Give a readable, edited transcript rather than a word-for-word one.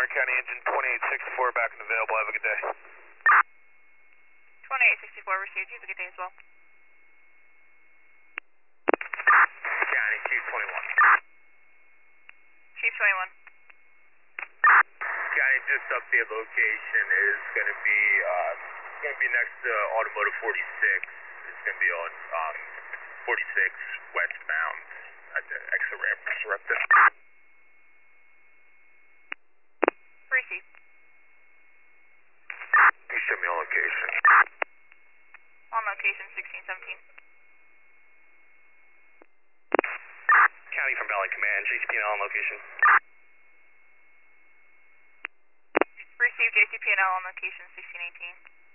County engine 2864 back and available. Have a good day. 2864 received. You have a good day as well. County Chief 21. Chief 21. County, just update location is going to be next to Automotive 46. It's going to be on 46 westbound at the exit ramp. Disrupted. Received. You show me on location. On location 1617. County from Valley Command, JCP&L on location. Received JCP&L on location 1618.